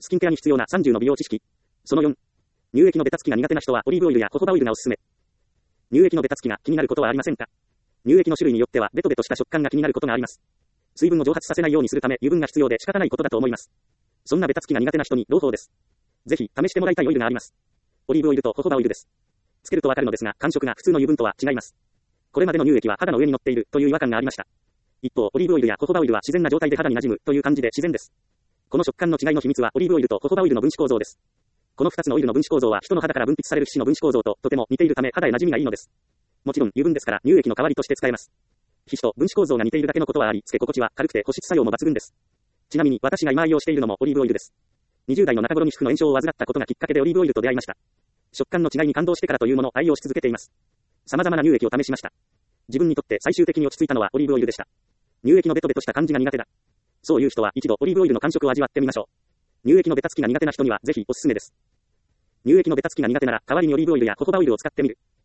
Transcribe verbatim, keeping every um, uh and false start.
スキンケアに必要なさんじゅうの美容知識。そのよん。乳液のベタつきが苦手な人はオリーブオイルやホホバオイルがおすすめ。乳液のベタつきが気になることはありませんか？乳液の種類によってはベトベトした食感が気になることがあります。水分を蒸発させないようにするため油分が必要で仕方ないことだと思います。そんなベタつきが苦手な人に朗報です。ぜひ試してもらいたいオイルがあります。オリーブオイルとホホバオイルです。つけるとわかるのですが感触が普通の油分とは違います。これまでの乳液は肌の上に乗っているという違和感がありました。一方オリーブオイルやホホバオイルは自然な状態で肌に馴染むという感じで自然です。この食感の違いの秘密はオリーブオイルとホホバオイルの分子構造です。このふたつのオイルの分子構造は人の肌から分泌される皮脂の分子構造ととても似ているため肌へ馴染みがいいのです。もちろん油分ですから乳液の代わりとして使えます。皮脂と分子構造が似ているだけのことはあり、つけ心地は軽くて保湿作用も抜群です。ちなみに私が今愛用しているのもオリーブオイルです。にじゅう代の中頃に皮膚の炎症を患ったことがきっかけでオリーブオイルと出会いました。食感の違いに感動してからというものを愛用し続けています。様々な乳液を試しました。自分にとって最終的に落ち着いたのはオリーブオイルでした。乳液のベトベトした感じが苦手だ。そういう人は一度オリーブオイルの感触を味わってみましょう。乳液のベタつきが苦手な人にはぜひおすすめです。乳液のベタつきが苦手なら代わりにオリーブオイルやホホバオイルを使ってみる。